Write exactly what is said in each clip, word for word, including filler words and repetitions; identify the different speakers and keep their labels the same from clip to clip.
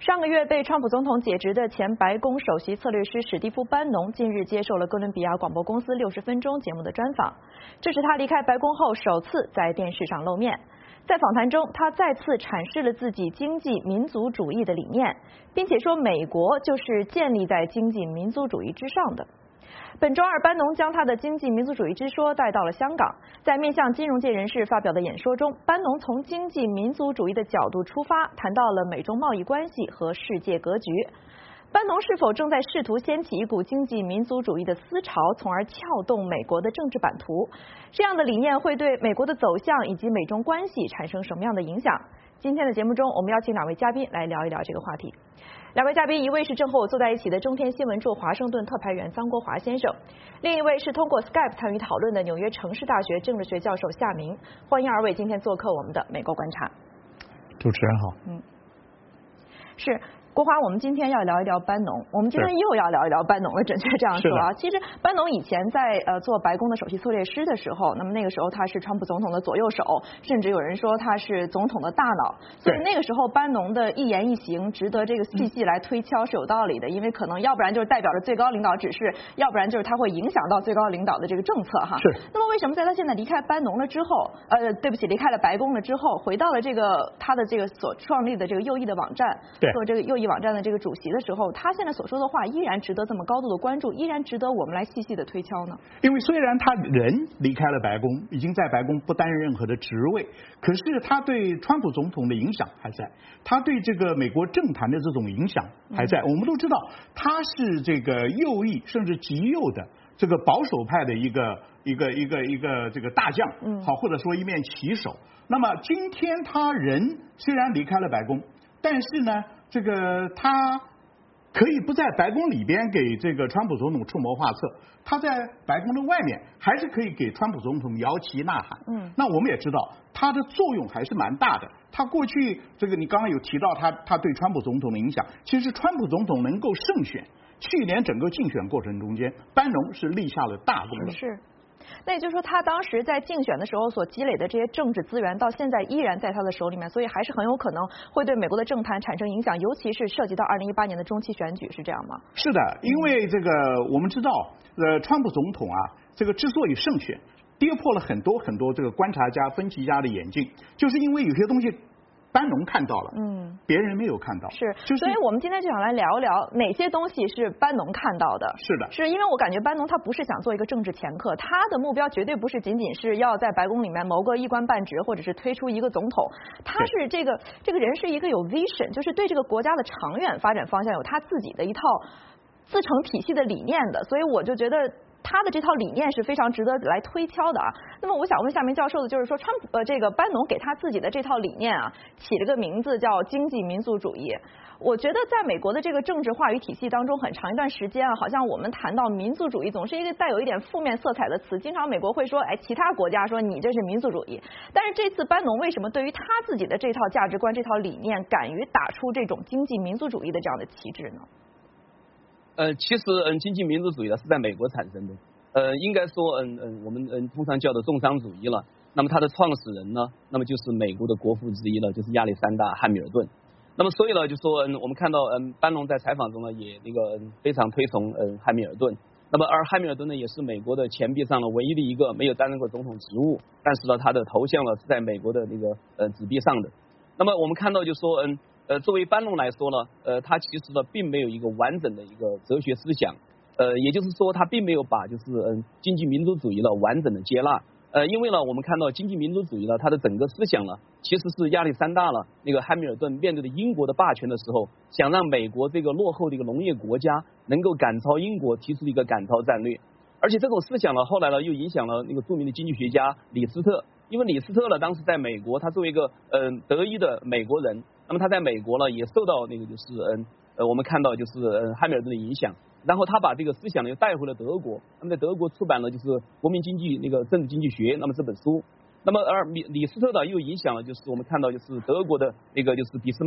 Speaker 1: 上个月被川普总统解职的前白宫首席策略师史蒂夫·班农近日接受了哥伦比亚广播公司六十分钟节目的专访，这是他离开白宫后首次在电视上露面。在访谈中，他再次阐释了自己经济民族主义的理念，并且说美国就是建立在经济民族主义之上的。本周二，班农将他的经济民族主义之说带到了香港，在面向金融界人士发表的演说中，班农从经济民族主义的角度出发，谈到了美中贸易关系和世界格局。班农是否正在试图掀起一股经济民族主义的思潮，从而撬动美国的政治版图？这样的理念会对美国的走向以及美中关系产生什么样的影响？今天的节目中，我们邀请两位嘉宾来聊一聊这个话题。两位嘉宾，一位是正和我坐在一起的中天新闻驻华盛顿特派员臧国华先生，另一位是通过 Skype 参与讨论的纽约城市大学政治学教授夏明。欢迎二位今天做客我们的美国观察。
Speaker 2: 主持人好。
Speaker 1: 嗯，是。国华，我们今天要聊一聊班农，我们今天又要聊一聊班农了，准确这样说啊。其实班农以前在呃做白宫的首席策略师的时候，那么那个时候他是川普总统的左右手，甚至有人说他是总统的大脑，所以那个时候班农的一言一行值得这个细细来推敲是有道理的，因为可能要不然就是代表着最高领导指示，要不然就是他会影响到最高领导的这个政策哈。
Speaker 2: 是。
Speaker 1: 那么为什么在他现在离开班农了之后，呃，对不起，离开了白宫了之后，回到了这个他的这个所创立的这个右翼的网站，做这个右翼网站的这个主席的时候，他现在所说的话依然值得这么高度的关注，依然值得我们来细细的推敲呢？
Speaker 2: 因为虽然他人离开了白宫，已经在白宫不担任任何的职位，可是他对川普总统的影响还在，他对这个美国政坛的这种影响还在。嗯、我们都知道他是这个右翼甚至极右的这个保守派的一个一个一个一个这个大将，嗯，好，或者说一面旗手。那么今天他人虽然离开了白宫，但是呢，这个他可以不在白宫里边给这个川普总统出谋划策，他在白宫的外面还是可以给川普总统摇旗呐喊。嗯，那我们也知道他的作用还是蛮大的。他过去这个你刚刚有提到他他对川普总统的影响，其实川普总统能够胜选，去年整个竞选过程中间，班农是立下了大功的。
Speaker 1: 是。那也就是说，他当时在竞选的时候所积累的这些政治资源，到现在依然在他的手里面，所以还是很有可能会对美国的政坛产生影响，尤其是涉及到二零一八年的中期选举，是这样吗？
Speaker 2: 是的，因为这个我们知道，呃，川普总统啊，这个之所以胜选，跌破了很多很多这个观察家、分析家的眼镜，就是因为有些东西班农看到了，嗯，别人没有看到，
Speaker 1: 是，
Speaker 2: 就是，
Speaker 1: 所以我们今天就想来聊一聊哪些东西是班农看到的。
Speaker 2: 是的，
Speaker 1: 是因为我感觉班农他不是想做一个政治掮客，他的目标绝对不是仅仅是要在白宫里面谋个一官半职，或者是推出一个总统，他是这个这个人是一个有 vision， 就是对这个国家的长远发展方向有他自己的一套自成体系的理念的，所以我就觉得他的这套理念是非常值得来推敲的啊。那么我想问夏明教授的就是说，川普呃这个班农给他自己的这套理念啊，起了个名字叫经济民族主义。我觉得在美国的这个政治话语体系当中，很长一段时间啊，好像我们谈到民族主义，总是一个带有一点负面色彩的词。经常美国会说，哎，其他国家说你这是民族主义。但是这次班农为什么对于他自己的这套价值观、这套理念，敢于打出这种经济民族主义的这样的旗帜呢？
Speaker 3: 呃，其实嗯，经济民主主义呢是在美国产生的，呃，应该说嗯嗯，我们嗯通常叫的重商主义了。那么它的创始人呢，那么就是美国的国父之一了，就是亚历山大·汉密尔顿。那么所以呢，就说嗯，我们看到嗯，班农在采访中呢也那个非常推崇嗯汉密尔顿。那么而汉密尔顿呢也是美国的钱币上了唯一的一个没有担任过总统职务，但是呢他的头像呢是在美国的那个呃纸币上的。那么我们看到就说嗯。呃，作为班农来说呢，呃，他其实呢并没有一个完整的一个哲学思想，呃，也就是说他并没有把就是嗯经济民主主义呢完整的接纳，呃，因为呢我们看到经济民主主义呢它的整个思想呢其实是亚历山大了那个汉密尔顿面对的英国的霸权的时候，想让美国这个落后的一个农业国家能够赶超英国提出一个赶超战略，而且这种思想呢后来呢又影响了那个著名的经济学家李斯特。因为李斯特呢，当时在美国，他作为一个嗯、呃、德裔的美国人，那么他在美国呢也受到那个就是嗯呃我们看到就是嗯汉密尔顿的影响，然后他把这个思想呢又带回了德国，那么在德国出版了就是《国民经济那个政治经济学》那么这本书，那么而李李斯特呢又影响了就是我们看到就是德国的那个就是俾斯麦，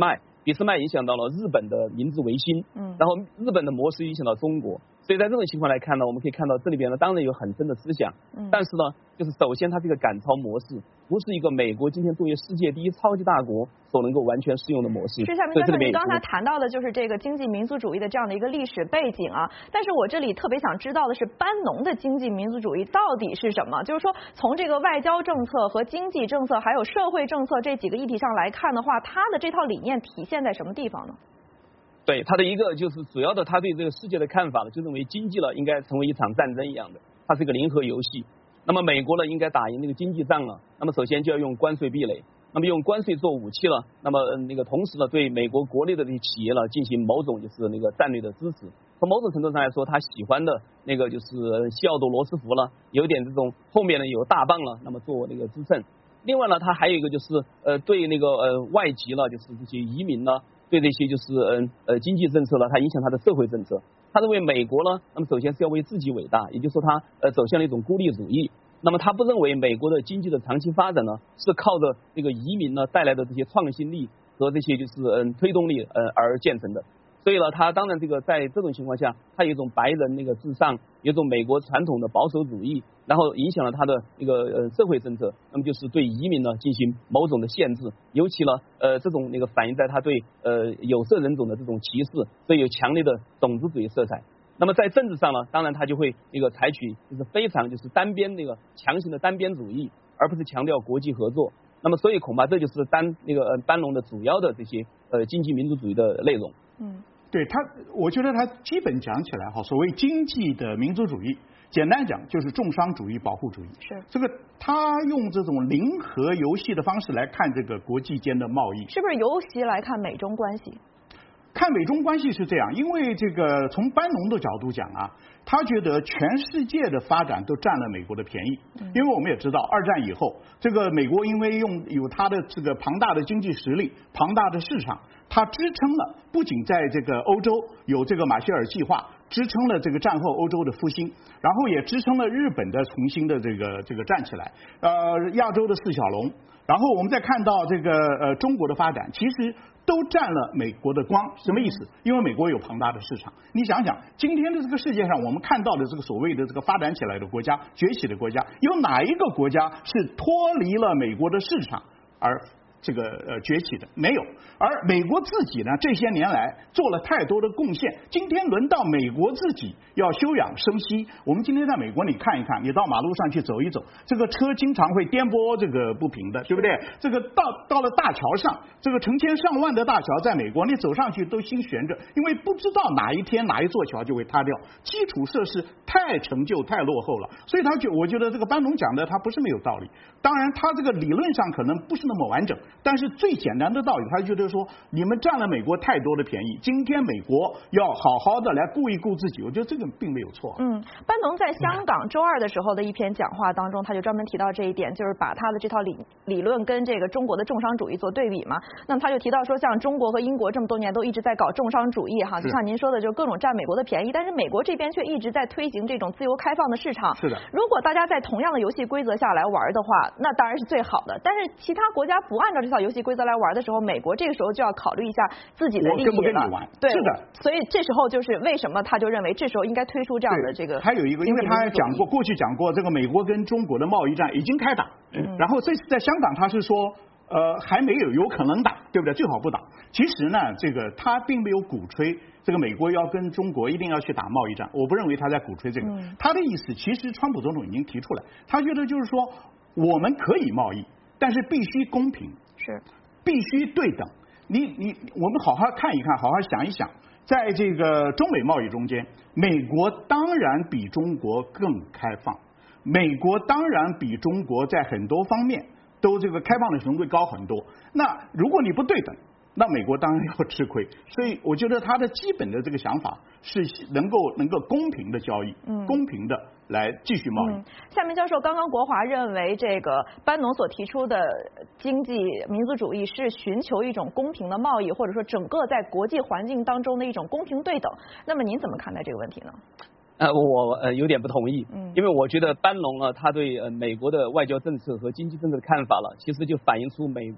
Speaker 3: 俾斯麦影响到了日本的明治维新，嗯，然后日本的模式影响到中国，所以在这种情况来看呢，我们可以看到这里边呢当然有很深的思想，嗯，但是呢，就是首先它这个赶超模式不是一个美国今天作为世界第一超级大国所能够完全适用的模式。
Speaker 1: 是，夏明教授，您刚才谈到的就是这个经济民族主义的这样的一个历史背景啊，但是我这里特别想知道的是，班农的经济民族主义到底是什么？就是说，从这个外交政策和经济政策还有社会政策这几个议题上来看的话，他的这套理念体现在什么地方呢？
Speaker 3: 对，他的一个就是主要的，他对这个世界的看法呢，就认为经济了应该成为一场战争一样的，它是一个零和游戏。那么美国呢，应该打赢这个经济仗了，那么首先就要用关税壁垒，那么用关税做武器了，那么那个同时呢，对美国国内的这些企业呢，进行某种就是那个战略的支持。从某种程度上来说，他喜欢的那个就是西奥多罗斯福了，有点这种后面呢有大棒了，那么做那个支撑。另外呢，他还有一个就是呃对那个呃外籍了，就是这些移民呢。对这些就是嗯呃经济政策呢，它影响它的社会政策。他认为美国呢，那么首先是要为自己伟大，也就是说他呃走向了一种孤立主义。那么他不认为美国的经济的长期发展呢，是靠着这个移民呢带来的这些创新力和这些就是嗯推动力呃而建成的。所以呢，他当然这个在这种情况下，他有一种白人那个至上，有一种美国传统的保守主义，然后影响了他的一个呃社会政策，那么就是对移民呢进行某种的限制，尤其呢呃这种那个反映在他对呃有色人种的这种歧视，所以有强烈的种族主义色彩。那么在政治上呢，当然他就会那个采取就是非常就是单边那个强行的单边主义，而不是强调国际合作。那么所以恐怕这就是单那个呃班农的主要的这些呃经济民主主义的内容。
Speaker 2: 嗯。对他，我觉得他基本讲起来哈，所谓经济的民族主义，简单讲就是重商主义、保护主义。
Speaker 1: 是
Speaker 2: 这个他用这种零和游戏的方式来看这个国际间的贸易，
Speaker 1: 是不是尤其来看美中关系？
Speaker 2: 看美中关系是这样，因为这个从班农的角度讲啊，他觉得全世界的发展都占了美国的便宜，因为我们也知道二战以后，这个美国因为用有它的这个庞大的经济实力、庞大的市场，它支撑了不仅在这个欧洲有这个马歇尔计划，支撑了这个战后欧洲的复兴，然后也支撑了日本的重新的这个这个站起来，呃，亚洲的四小龙，然后我们再看到这个呃中国的发展，其实都占了美国的光，什么意思？因为美国有庞大的市场。你想想，今天的这个世界上，我们看到的这个所谓的这个发展起来的国家、崛起的国家，有哪一个国家是脱离了美国的市场而这个呃崛起的？没有。而美国自己呢，这些年来做了太多的贡献。今天轮到美国自己要休养生息。我们今天在美国，你看一看，你到马路上去走一走，这个车经常会颠簸这个不平的，对不对？这个到到了大桥上，这个成千上万的大桥，在美国你走上去都心悬着，因为不知道哪一天哪一座桥就会塌掉，基础设施太陈旧太落后了。所以他觉我觉得这个班农讲的他不是没有道理。当然他这个理论上可能不是那么完整，但是最简单的道理，他觉得说你们占了美国太多的便宜，今天美国要好好的来顾一顾自己，我觉得这个并没有错。
Speaker 1: 嗯，班农在香港周二的时候的一篇讲话当中，他就专门提到这一点，就是把他的这套理理论跟这个中国的重商主义做对比嘛。那么他就提到说，像中国和英国这么多年都一直在搞重商主义哈，就像您说的，就各种占美国的便宜，但是美国这边却一直在推行这种自由开放的市场。
Speaker 2: 是的，
Speaker 1: 如果大家在同样的游戏规则下来玩的话，那当然是最好的。但是其他国家不按照这套游戏规则来玩的时候，美国这个时候就要考虑一下自己的利益了。
Speaker 2: 我跟不跟你玩？
Speaker 1: 对，
Speaker 2: 是的。
Speaker 1: 所以这时候就是为什么他就认为这时候应该推出这样的这个。
Speaker 2: 还有一个，因为他还讲过，过去讲过这个美国跟中国的贸易战已经开打，嗯、然后这次在香港他是说。呃，还没有，有可能打，对不对？最好不打。其实呢，这个他并没有鼓吹这个美国要跟中国一定要去打贸易战，我不认为他在鼓吹这个。嗯、他的意思，其实川普总统已经提出来，他觉得就是说，我们可以贸易，但是必须公平，
Speaker 1: 是
Speaker 2: 必须对等。你你，我们好好看一看，好好想一想，在这个中美贸易中间，美国当然比中国更开放，美国当然比中国在很多方面。都这个开放的程度高很多，那如果你不对等，那美国当然要吃亏。所以我觉得他的基本的这个想法是能够能够公平的交易，嗯、公平的来继续贸易。嗯、
Speaker 1: 夏明教授，刚刚国华认为这个班农所提出的经济民族主义是寻求一种公平的贸易，或者说整个在国际环境当中的一种公平对等。那么您怎么看待这个问题呢？
Speaker 3: 呃，我呃有点不同意，嗯，因为我觉得班农啊，他对呃美国的外交政策和经济政策的看法了，其实就反映出美国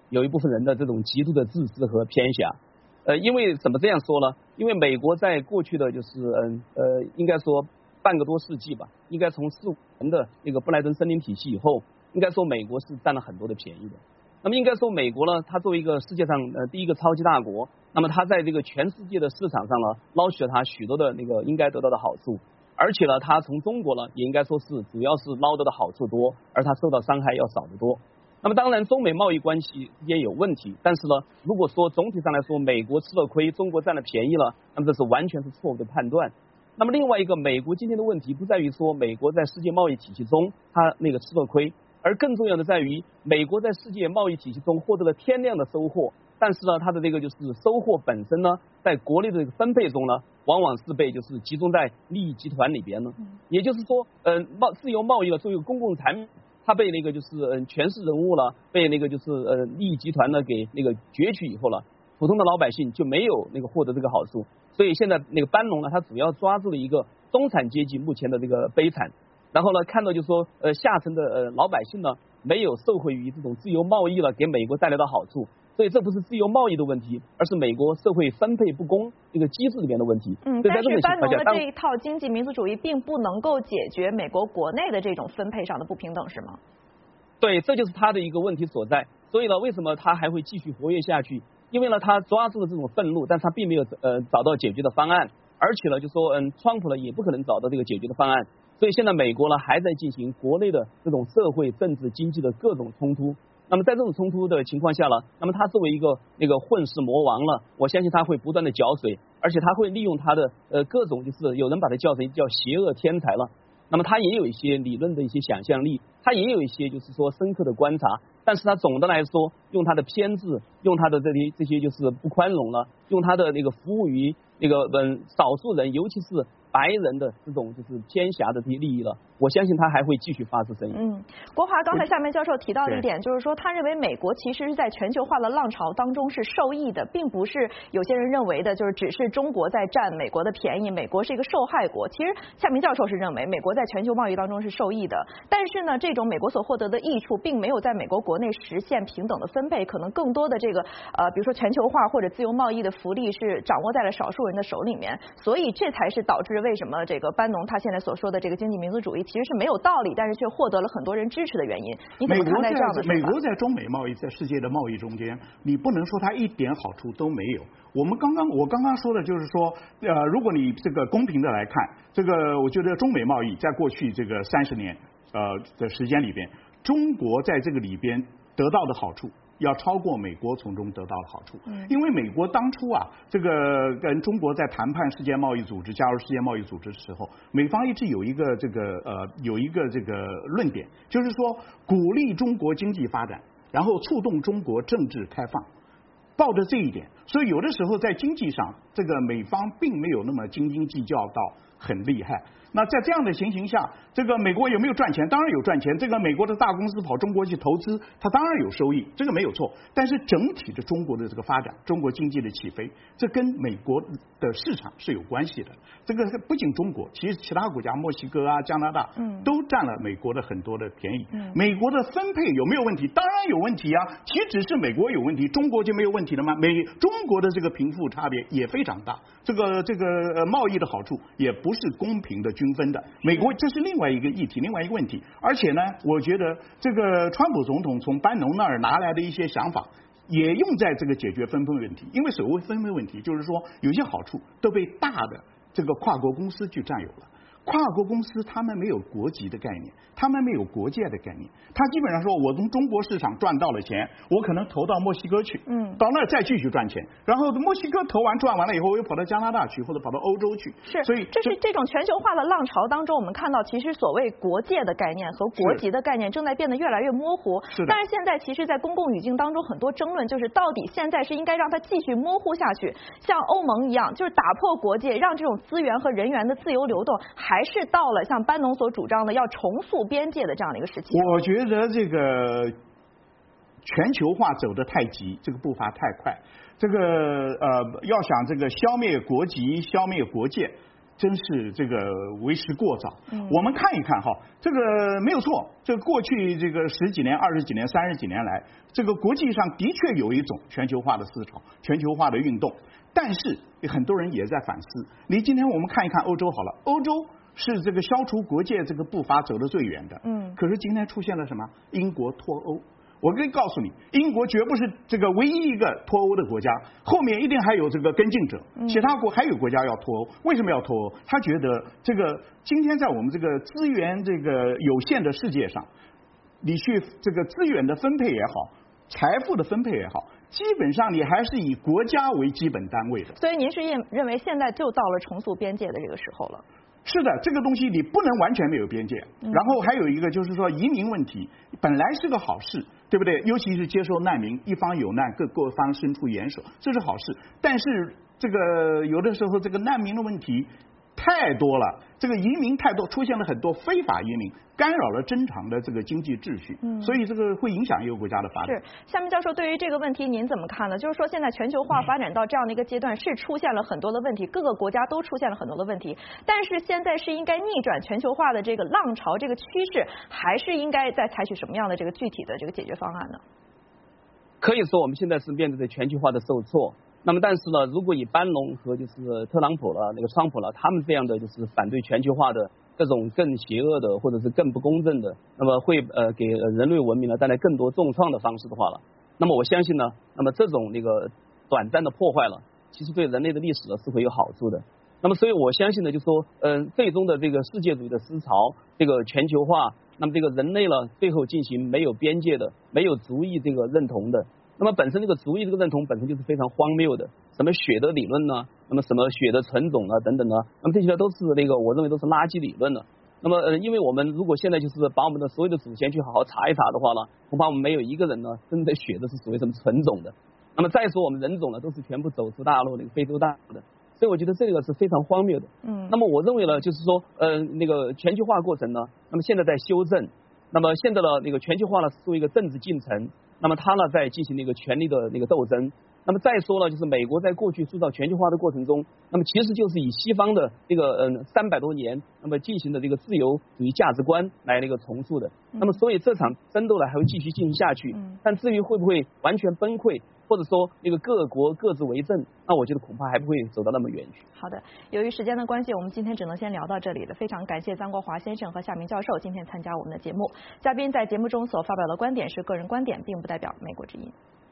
Speaker 3: 有一部分人的这种极度的自私和偏狭。呃，因为怎么这样说呢？因为美国在过去的就是嗯呃，应该说半个多世纪吧，应该从四五年的那个布莱顿森林体系以后，应该说美国是占了很多的便宜的。那么应该说美国呢，它作为一个世界上呃第一个超级大国，那么它在这个全世界的市场上呢，捞取了它许多的那个应该得到的好处，而且呢，它从中国呢，也应该说是主要是捞得的好处多，而它受到伤害要少得多。那么当然，中美贸易关系之间有问题，但是呢，如果说总体上来说，美国吃了亏，中国占了便宜了，那么这是完全是错误的判断。那么另外一个，美国今天的问题不在于说美国在世界贸易体系中它那个吃了亏，而更重要的在于美国在世界贸易体系中获得了天量的收获，但是呢，它的这个就是收获本身呢，在国内的这个分配中呢，往往是被就是集中在利益集团里边呢。也就是说，呃，贸自由贸易了作为公共产品，它被那个就是嗯权势人物了，被那个就是呃利益集团呢给那个攫取以后了，普通的老百姓就没有那个获得这个好处。所以现在那个班农呢，他主要抓住了一个中产阶级目前的这个悲惨，然后呢看到就是说呃下层的呃老百姓呢没有受惠于这种自由贸易了给美国带来的好处。所以这不是自由贸易的问题，而是美国社会分配不公这个机制里面的问题。
Speaker 1: 嗯，但是班农的这一套经济民族主义并不能够解决美国国内的这种分配上的不平等，是吗？
Speaker 3: 对，这就是他的一个问题所在。所以呢，为什么他还会继续活跃下去？因为呢，他抓住了这种愤怒，但是他并没有呃找到解决的方案，而且呢，就说嗯，川普呢也不可能找到这个解决的方案。所以现在美国呢还在进行国内的这种社会、政治、经济的各种冲突。那么在这种冲突的情况下呢，那么他作为一个那个混世魔王了，我相信他会不断的搅水，而且他会利用他的呃各种就是有人把他叫成叫邪恶天才了。那么他也有一些理论的一些想象力，他也有一些就是说深刻的观察，但是他总的来说用他的偏执，用他的这些这些就是不宽容了，用他的那个服务于那个嗯少数人，尤其是白人的这种就是偏狭的这些利益了，我相信他还会继续发出声音。
Speaker 1: 嗯，国华刚才夏面教授提到了一点，就是说他认为美国其实是在全球化的浪潮当中是受益的，并不是有些人认为的，就是只是中国在占美国的便宜，美国是一个受害国。其实夏面教授是认为美国在全球贸易当中是受益的，但是呢，这种美国所获得的益处并没有在美国国内实现平等的分配，可能更多的这个呃，比如说全球化或者自由贸易的福利是掌握在了少数人的手里面，所以这才是导致为什么这个班农他现在所说的这个经济民族主义其实是没有道理，但是却获得了很多人支持的原因。你怎么看待这样的说法？
Speaker 2: 美国在中美贸易在世界的贸易中间，你不能说它一点好处都没有。我们刚刚我刚刚说的就是说，呃，如果你这个公平的来看，这个我觉得中美贸易在过去这个三十年呃的时间里边，中国在这个里边得到的好处要超过美国从中得到的好处，因为美国当初啊，这个跟中国在谈判世界贸易组织、加入世界贸易组织的时候，美方一直有一个这个呃有一个这个论点，就是说鼓励中国经济发展，然后促动中国政治开放，抱着这一点，所以有的时候在经济上，这个美方并没有那么斤斤计较到很厉害。那在这样的情形下，这个美国有没有赚钱？当然有赚钱。这个美国的大公司跑中国去投资，它当然有收益，这个没有错。但是整体的中国的这个发展，中国经济的起飞，这跟美国的市场是有关系的。这个不仅中国，其实其他国家，墨西哥啊、加拿大，嗯，都占了美国的很多的便宜。嗯，美国的分配有没有问题？当然有问题啊。岂止是美国有问题，中国就没有问题了吗？美中国的这个贫富差别也非常大，这个这个呃贸易的好处也不是公平的均分的。美国这是另外一个议题，另外一个问题。而且呢，我觉得这个川普总统从班农那儿拿来的一些想法，也用在这个解决分配问题。因为所谓分配问题，就是说有些好处都被大的这个跨国公司去占有了。跨国公司他们没有国籍的概念，他们没有国界的概念，他基本上说我从中国市场赚到了钱，我可能投到墨西哥去，嗯，到那儿再继续赚钱，然后墨西哥投完赚完了以后，我又跑到加拿大去，或者跑到欧洲去。
Speaker 1: 是，所以这是这种全球化的浪潮当中，我们看到其实所谓国界的概念和国籍的概念正在变得越来越模糊。
Speaker 2: 是的。
Speaker 1: 但是现在其实，在公共语境当中，很多争论就是到底现在是应该让它继续模糊下去，像欧盟一样，就是打破国界，让这种资源和人员的自由流动，还是到了像班农所主张的要重塑边界的这样的一个时期？
Speaker 2: 我觉得这个全球化走得太急，这个步伐太快，这个呃要想这个消灭国籍、消灭国界， 真是这个为时过早。
Speaker 1: 嗯、
Speaker 2: 我们看一看哈，这个没有错，这个过去这个十几年、二十几年、三十几年来，这个国际上的确有一种全球化的思潮、全球化的运动，但是很多人也在反思。你今天我们看一看欧洲好了，欧洲是这个消除国界这个步伐走得最远的，嗯，可是今天出现了什么？英国脱欧。我可以告诉你，英国绝不是这个唯一一个脱欧的国家，后面一定还有这个跟进者，其他国还有国家要脱欧。为什么要脱欧？他觉得这个今天在我们这个资源这个有限的世界上，你去这个资源的分配也好，财富的分配也好，基本上你还是以国家为基本单位的。
Speaker 1: 所以您是认认为现在就到了重塑边界的这个时候了？
Speaker 2: 是的，这个东西你不能完全没有边界。然后还有一个就是说移民问题，本来是个好事，对不对？尤其是接收难民，一方有难，各各方伸出援手，这是好事。但是这个有的时候这个难民的问题太多了，这个移民太多，出现了很多非法移民，干扰了正常的这个经济秩序，嗯、所以这个会影响一个国家的发展。
Speaker 1: 是，夏明教授，对于这个问题您怎么看呢？就是说现在全球化发展到这样的一个阶段，是出现了很多的问题，各个国家都出现了很多的问题，但是现在是应该逆转全球化的这个浪潮，这个趋势，还是应该再采取什么样的这个具体的这个解决方案呢？
Speaker 3: 可以说我们现在是面对着全球化的受挫。那么，但是呢，如果以班农和就是特朗普了、那个川普了，他们这样的就是反对全球化的这种更邪恶的或者是更不公正的，那么会呃给人类文明呢带来更多重创的方式的话了，那么我相信呢，那么这种那个短暂的破坏了，其实对人类的历史呢是会有好处的。那么，所以我相信呢，就说嗯、呃，最终的这个世界主义的思潮，这个全球化，那么这个人类呢最后进行没有边界的、没有族裔这个认同的。那么本身这个族裔这个认同本身就是非常荒谬的，什么血的理论呢？那么什么血的纯种啊等等呢？那么这些都是那个我认为都是垃圾理论了。那么呃，因为我们如果现在就是把我们的所有的祖先去好好查一查的话呢，恐怕我们没有一个人呢真的血的是属于什么纯种的。那么再说我们人种呢都是全部走出大陆那个非洲大陆的，所以我觉得这个是非常荒谬的。嗯。那么我认为呢，就是说呃那个全球化过程呢，那么现在在修正，那么现在的那个全球化呢是作为一个政治进程。那么他呢，在进行那个权力的那个斗争。那么再说呢，就是美国在过去塑造全球化的过程中，那么其实就是以西方的这个嗯三百多年，那么进行的这个自由主义价值观来那个重塑的。那么所以这场争斗呢还会继续进行下去。但至于会不会完全崩溃，或者说那个各国各自为政，那我觉得恐怕还不会走到那么远去。
Speaker 1: 好的，由于时间的关系，我们今天只能先聊到这里了。非常感谢张国华先生和夏明教授今天参加我们的节目。嘉宾在节目中所发表的观点是个人观点，并不代表美国之音。